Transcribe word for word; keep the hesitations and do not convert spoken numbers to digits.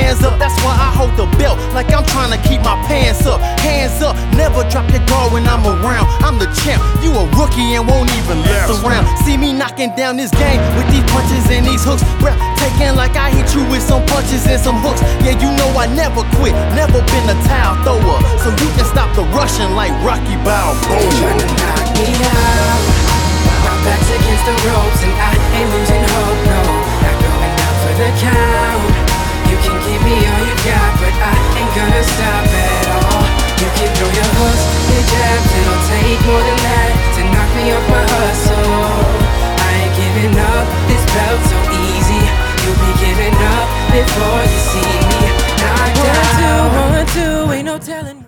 hands up. That's why I hold the belt like I'm trying to keep my pants up. Hands up, never drop your guard when I'm around. I'm the champ, you a rookie and won't even lift around. See me knocking down this game with these punches and these hooks. Breath taking like I hit you with some punches and some hooks. Yeah, you know I never quit, never been a towel thrower. So you can stop the rushing like Rocky Balboa. Trying to knock me out, my back's against the ropes and I ain't losing hope, no. Not going out for the count. You can give me all you got, but I ain't gonna stop at all. You can throw your hooks, your jabs, it'll take more than that to knock me off my hustle. I ain't giving up, this belt so easy. You'll be giving up before you see me knocked out. One, two, one, two, ain't no telling.